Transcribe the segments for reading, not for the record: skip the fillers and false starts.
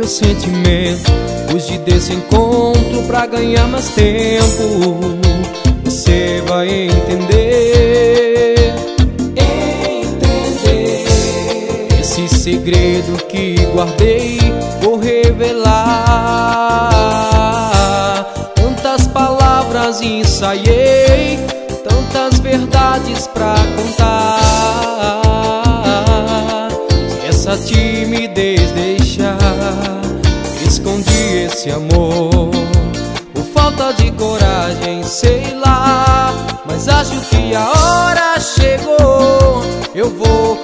sentimento. Hoje desse encontro pra ganhar mais tempo. Você vai entender, esse segredo que guardei, vou revelar. Tantas palavras ensaiei, tantas verdades pra contar. Se essa timidez deixar, escondi esse amor por falta de coragem, sei lá. Mas acho que a hora chegou, eu vou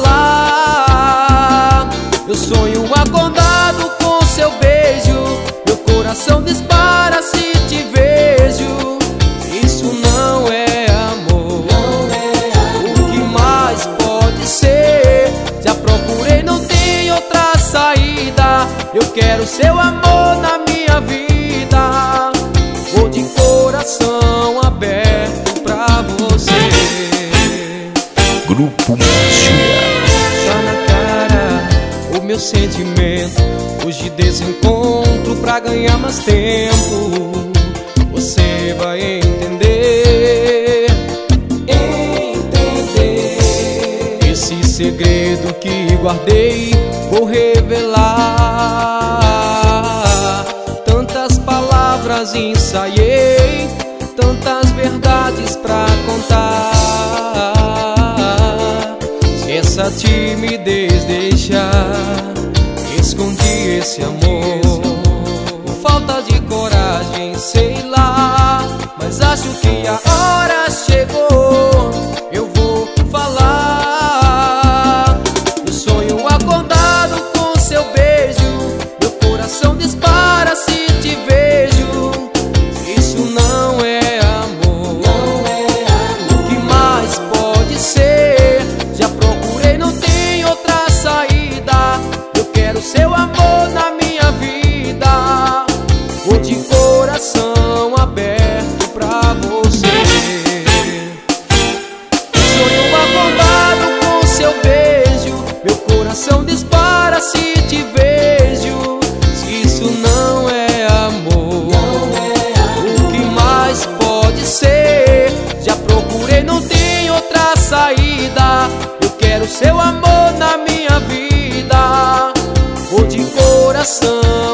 falar. Eu sonho acordado com seu beijo, meu coração dispara se te vejo. Isso não é amor, o que mais pode ser? Já procurei, não tem outra saída. Eu quero seu amor na minha vida. Vou de coração aberto pra você. Grupo Márcia. Já na cara o meu sentimento. Hoje desse encontro pra ganhar mais tempo. Você vai entender, esse segredo que guardei, vou revelar. Tantas palavras ensaiei, tantas verdades pra contar. Se essa timidez deixar, escondi esse amor por falta de coragem, sei lá. Mas acho que a hora chegou, eu vou falar. Eu sonho acordado com seu beijo, meu coração dispara se te vejo. Isso não é amor, o que mais pode ser? Já procurei, não tem outra saída. Eu quero seu amor na minha vida. Vou de coração aberto pra você. Sonho acordado com seu beijo, meu coração dispara se te vejo. Se isso não é amor, o que mais pode ser? Já procurei, não tem outra saída. Eu quero seu amor na minha vida. Vou de coração